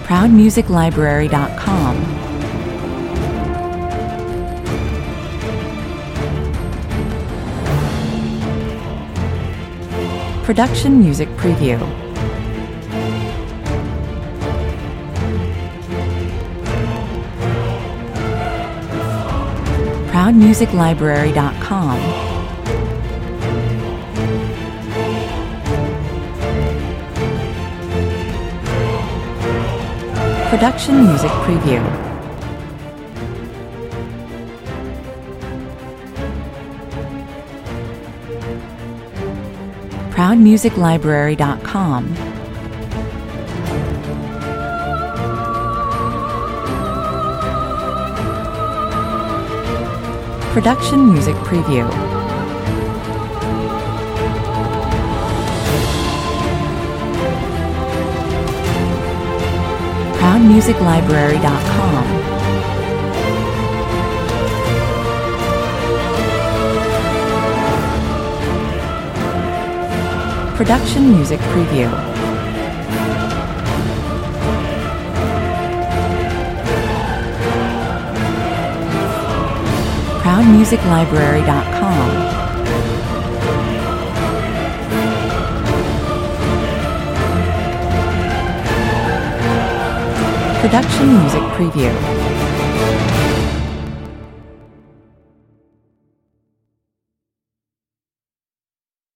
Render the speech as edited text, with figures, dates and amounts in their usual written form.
ProudMusicLibrary.com. Production Music Preview. ProudMusicLibrary.com. Production Music Preview. ProudMusicLibrary.com. Production Music Preview. ProudMusicLibrary.com. Production Music Preview. ProudMusicLibrary.com. Production Music Preview.